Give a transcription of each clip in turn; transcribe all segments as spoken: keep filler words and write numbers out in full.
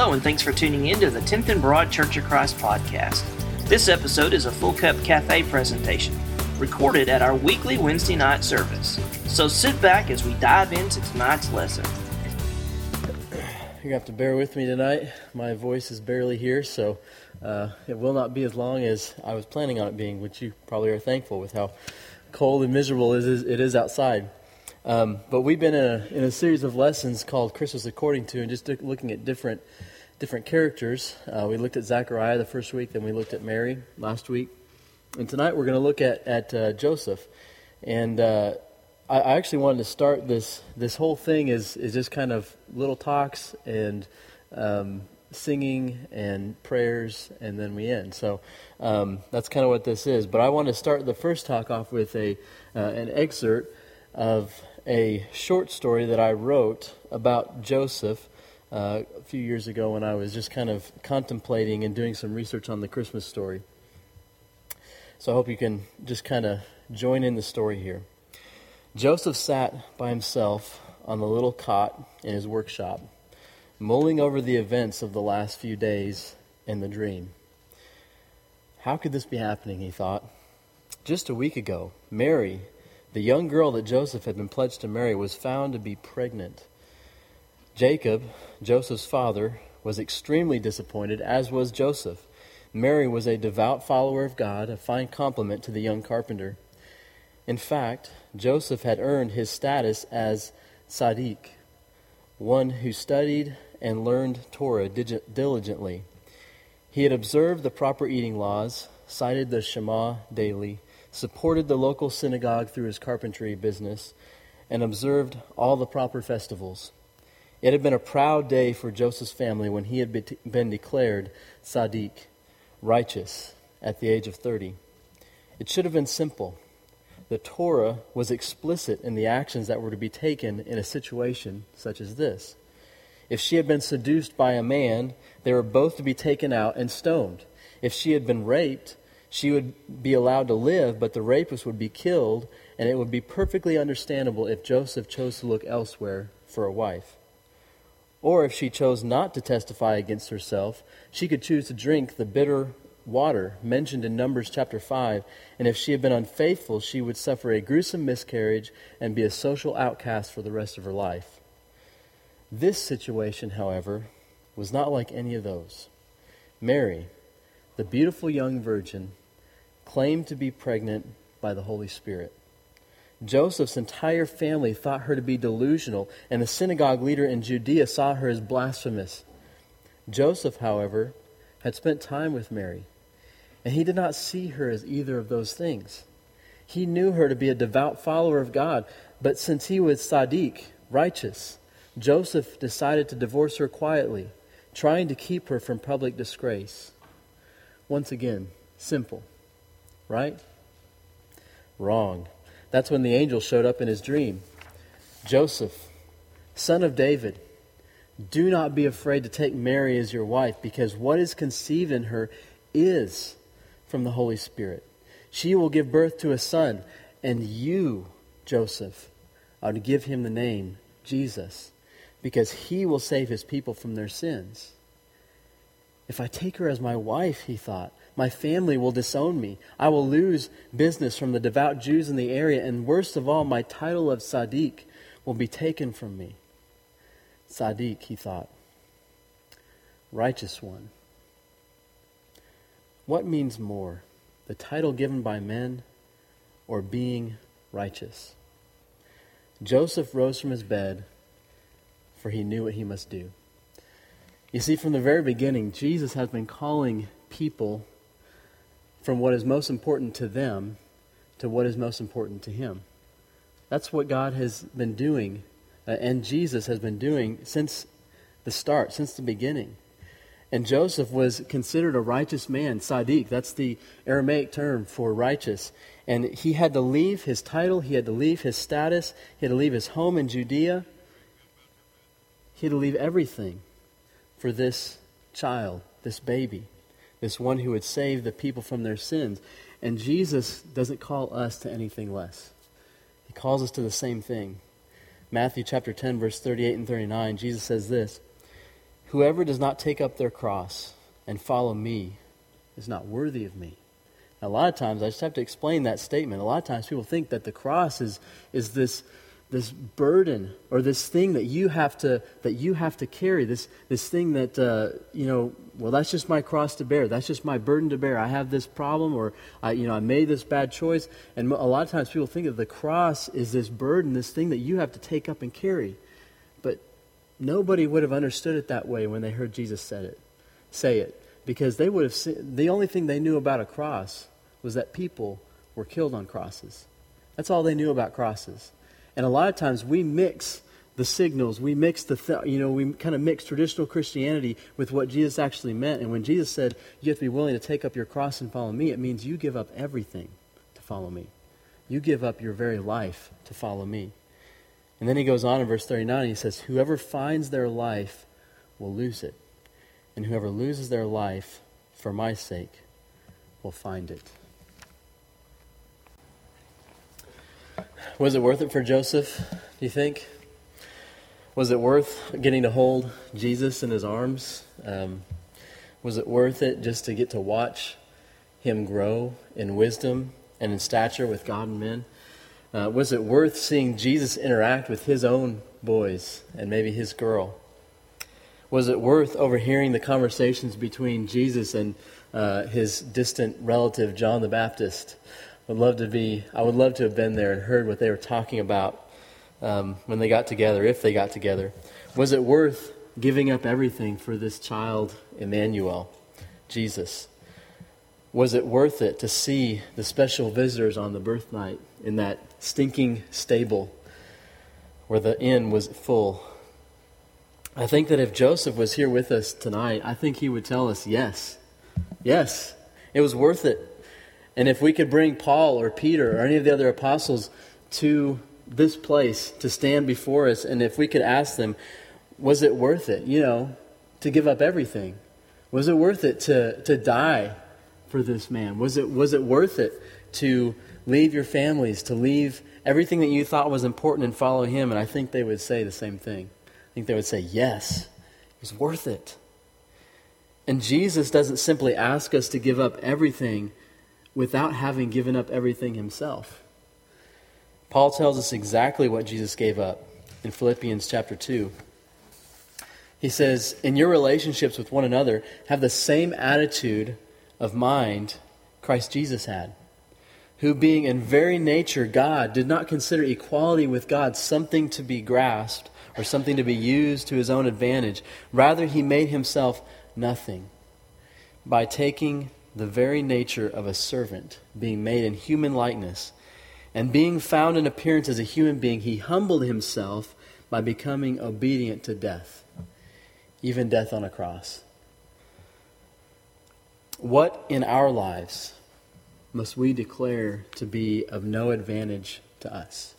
Hello, and thanks for tuning in to the tenth and Broad Church of Christ podcast. This episode is a Full Cup Cafe presentation, recorded at our weekly Wednesday night service. So sit back as we dive into tonight's lesson. You're going to have to bear with me tonight. My voice is barely here, so uh, it will not be as long as I was planning on it being, which you probably are thankful with how cold and miserable it is, it is outside. Um, but we've been in a, in a series of lessons called Christmas According to, and just looking at different different characters. Uh, we looked at Zechariah the first week, then we looked at Mary last week. And tonight we're going to look at, at uh, Joseph. And uh, I, I actually wanted to start this this whole thing is, is just kind of little talks and um, singing and prayers, and then we end. So um, that's kind of what this is. But I want to start the first talk off with a uh, an excerpt of a short story that I wrote about Joseph uh, a few years ago when I was just kind of contemplating and doing some research on the Christmas story. So I hope you can just kind of join in the story here. Joseph sat by himself on the little cot in his workshop, mulling over the events of the last few days and the dream. How could this be happening, he thought. Just a week ago, Mary, the young girl that Joseph had been pledged to marry, was found to be pregnant. Jacob, Joseph's father, was extremely disappointed, as was Joseph. Mary was a devout follower of God, a fine compliment to the young carpenter. In fact, Joseph had earned his status as Tzaddik, one who studied and learned Torah diligently. He had observed the proper eating laws, cited the Shema daily, supported the local synagogue through his carpentry business, and observed all the proper festivals. It had been a proud day for Joseph's family when he had been declared Tzaddik, righteous, at the age of thirty. It should have been simple. The Torah was explicit in the actions that were to be taken in a situation such as this. If she had been seduced by a man, they were both to be taken out and stoned. If she had been raped, she would be allowed to live, but the rapist would be killed, and it would be perfectly understandable if Joseph chose to look elsewhere for a wife. Or if she chose not to testify against herself, she could choose to drink the bitter water mentioned in Numbers chapter five, and if she had been unfaithful, she would suffer a gruesome miscarriage and be a social outcast for the rest of her life. This situation, however, was not like any of those. Mary, the beautiful young virgin, claimed to be pregnant by the Holy Spirit. Joseph's entire family thought her to be delusional, and the synagogue leader in Judea saw her as blasphemous. Joseph, however, had spent time with Mary, and he did not see her as either of those things. He knew her to be a devout follower of God, but since he was Tzaddik, righteous, Joseph decided to divorce her quietly, trying to keep her from public disgrace. Once again, simple, right? Wrong. That's when the angel showed up in his dream. Joseph, son of David, do not be afraid to take Mary as your wife, because what is conceived in her is from the Holy Spirit. She will give birth to a son, and you, Joseph, are to give him the name Jesus, because he will save his people from their sins. If I take her as my wife, he thought, my family will disown me. I will lose business from the devout Jews in the area, and worst of all, my title of Tzaddik will be taken from me. Tzaddik, he thought. Righteous one. What means more, the title given by men or being righteous? Joseph rose from his bed, for he knew what he must do. You see, from the very beginning, Jesus has been calling people from what is most important to them to what is most important to him. That's what God has been doing, uh, and Jesus has been doing since the start, since the beginning. And Joseph was considered a righteous man, Tzaddik. That's the Aramaic term for righteous. And he had to leave his title, he had to leave his status, he had to leave his home in Judea. He had to leave everything for this child, this baby, this one who would save the people from their sins. And Jesus doesn't call us to anything less. He calls us to the same thing. Matthew chapter ten, verse thirty-eight and thirty-nine, Jesus says this, Whoever does not take up their cross and follow me is not worthy of me. Now, a lot of times, I just have to explain that statement. A lot of times people think that the cross is is this this burden or this thing that you have to that you have to carry. This this thing that uh, you know. Well, that's just my cross to bear. That's just my burden to bear. I have this problem, or I, you know, I made this bad choice. And a lot of times people think of the cross is this burden, this thing that you have to take up and carry. But nobody would have understood it that way when they heard Jesus said it, say it. Because they would have seen, the only thing they knew about a cross was that people were killed on crosses. That's all they knew about crosses. And a lot of times we mix the signals, we mix the, th- you know, we kind of mix traditional Christianity with what Jesus actually meant. And when Jesus said, you have to be willing to take up your cross and follow me, it means you give up everything to follow me. You give up your very life to follow me. And then he goes on in verse thirty-nine, and he says, whoever finds their life will lose it. And whoever loses their life for my sake will find it. Was it worth it for Joseph, do you think? Was it worth getting to hold Jesus in his arms? Um, was it worth it just to get to watch him grow in wisdom and in stature with God and men? Uh, was it worth seeing Jesus interact with his own boys and maybe his girl? Was it worth overhearing the conversations between Jesus and uh, his distant relative, John the Baptist? I would love to be. I would love to have been there and heard what they were talking about um, when they got together, if they got together. Was it worth giving up everything for this child, Emmanuel, Jesus? Was it worth it to see the special visitors on the birth night in that stinking stable where the inn was full? I think that if Joseph was here with us tonight, I think he would tell us, yes, yes, it was worth it. And if we could bring Paul or Peter or any of the other apostles to this place to stand before us, and if we could ask them, was it worth it, you know, to give up everything? Was it worth it to, to die for this man? Was it was it worth it to leave your families, to leave everything that you thought was important and follow him? And I think they would say the same thing. I think they would say, yes, it was worth it. And Jesus doesn't simply ask us to give up everything without having given up everything himself. Paul tells us exactly what Jesus gave up in Philippians chapter two. He says, in your relationships with one another, have the same attitude of mind Christ Jesus had, who being in very nature God, did not consider equality with God something to be grasped or something to be used to his own advantage. Rather, he made himself nothing by taking the very nature of a servant, being made in human likeness, and being found in appearance as a human being, he humbled himself by becoming obedient to death, even death on a cross. What in our lives must we declare to be of no advantage to us?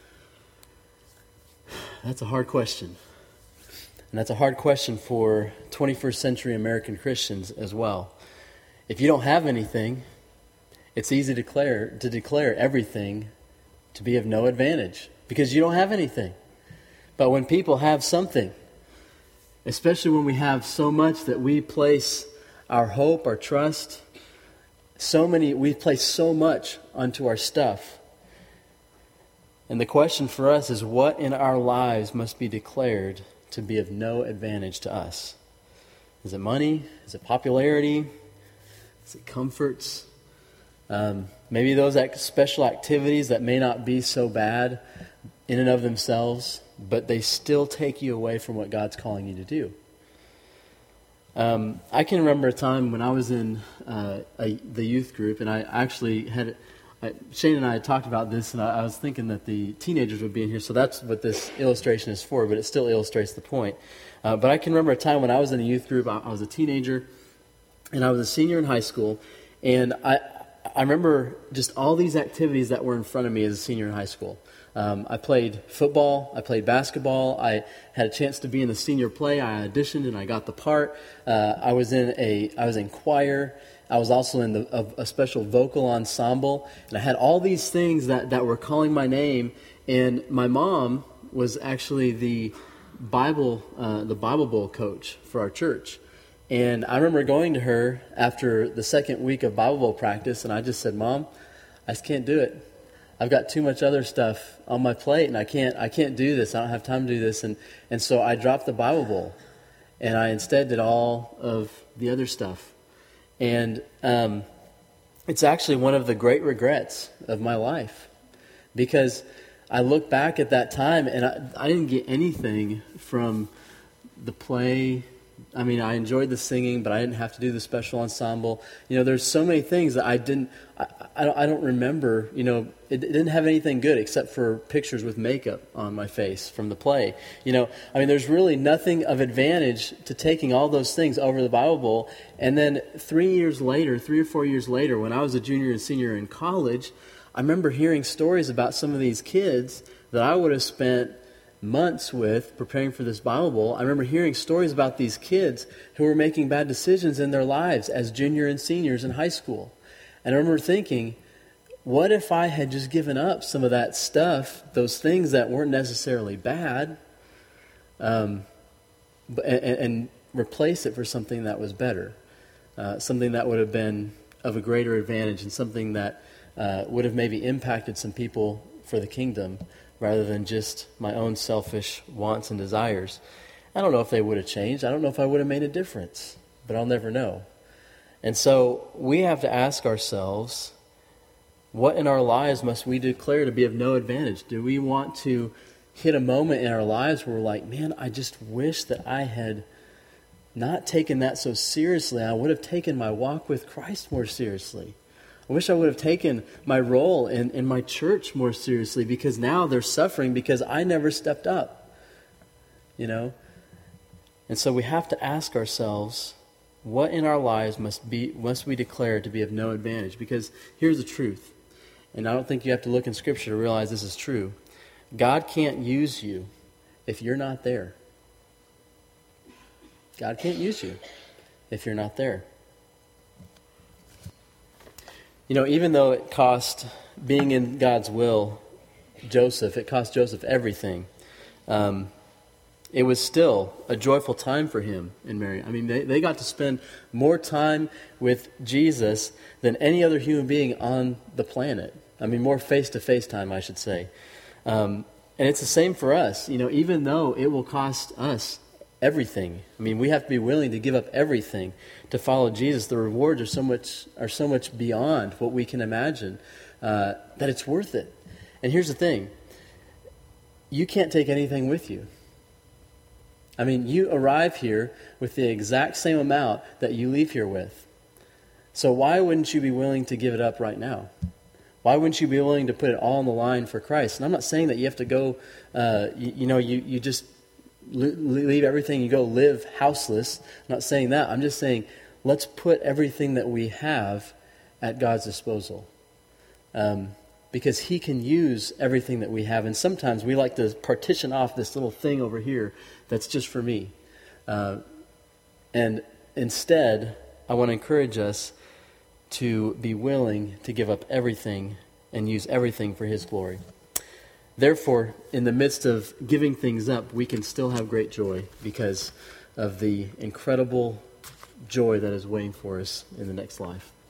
That's a hard question. And that's a hard question for twenty-first century American Christians as well. If you don't have anything, it's easy to declare, to declare everything to be of no advantage because you don't have anything. But when people have something, especially when we have so much that we place our hope, our trust, so many, we place so much onto our stuff. And the question for us is, what in our lives must be declared to be of no advantage to us? Is it money? Is it popularity? Is it comforts? Um, maybe those ac- special activities that may not be so bad in and of themselves, but they still take you away from what God's calling you to do. Um, I can remember a time when I was in uh, a, the youth group, and I actually had... I, Shane and I had talked about this, and I, I was thinking that the teenagers would be in here, so that's what this illustration is for, but it still illustrates the point. Uh, but I can remember a time when I was in a youth group. I, I was a teenager, and I was a senior in high school, and I I remember just all these activities that were in front of me as a senior in high school. Um, I played football, I played basketball, I had a chance to be in the senior play, I auditioned and I got the part. Uh, I was in a I was in choir. I was also in the, a, a special vocal ensemble, and I had all these things that, that were calling my name, and my mom was actually the Bible, uh, the Bible Bowl coach for our church. And I remember going to her after the second week of Bible Bowl practice, and I just said, Mom, I just can't do it. I've got too much other stuff on my plate, and I can't I can't do this. I don't have time to do this. And, and so I dropped the Bible Bowl, and I instead did all of the other stuff. And um, it's actually one of the great regrets of my life, because I look back at that time, and I, I didn't get anything from the play. I mean, I enjoyed the singing, but I didn't have to do the special ensemble. You know, there's so many things that I didn't, I, I, don't, I don't remember, you know, it, it didn't have anything good except for pictures with makeup on my face from the play. You know, I mean, there's really nothing of advantage to taking all those things over the Bible Bowl. And then three years later, three or four years later, when I was a junior and senior in college, I remember hearing stories about some of these kids that I would have spent months with preparing for this Bible Bowl. I remember hearing stories about these kids who were making bad decisions in their lives as junior and seniors in high school. And I remember thinking, what if I had just given up some of that stuff, those things that weren't necessarily bad, um, and, and replace it for something that was better, uh, something that would have been of a greater advantage, and something that uh, would have maybe impacted some people for the kingdom, rather than just my own selfish wants and desires. I don't know if they would have changed. I don't know if I would have made a difference, but I'll never know. And so we have to ask ourselves, what in our lives must we declare to be of no advantage? Do we want to hit a moment in our lives where we're like, man, I just wish that I had not taken that so seriously. I would have taken my walk with Christ more seriously. I wish I would have taken my role in, in my church more seriously, because now they're suffering because I never stepped up. You know? And so we have to ask ourselves, what in our lives must be must we declare to be of no advantage? Because here's the truth, and I don't think you have to look in Scripture to realize this is true. God can't use you if you're not there. God can't use you if you're not there. You know, even though it cost, being in God's will, Joseph, it cost Joseph everything, um, it was still a joyful time for him and Mary. I mean, they, they got to spend more time with Jesus than any other human being on the planet. I mean, more face-to-face time, I should say. Um, and it's the same for us. You know, even though it will cost us everything. I mean, we have to be willing to give up everything to follow Jesus. The rewards are so much are so much beyond what we can imagine, uh, that it's worth it. And here's the thing. You can't take anything with you. I mean, you arrive here with the exact same amount that you leave here with. So why wouldn't you be willing to give it up right now? Why wouldn't you be willing to put it all on the line for Christ? And I'm not saying that you have to go, uh, you, you know, you, you just leave everything, you go live houseless. I'm not saying that. I'm just saying, let's put everything that we have at God's disposal. Um, because He can use everything that we have. And sometimes we like to partition off this little thing over here that's just for me. Uh, and instead, I want to encourage us to be willing to give up everything and use everything for His glory. Therefore, in the midst of giving things up, we can still have great joy because of the incredible joy that is waiting for us in the next life.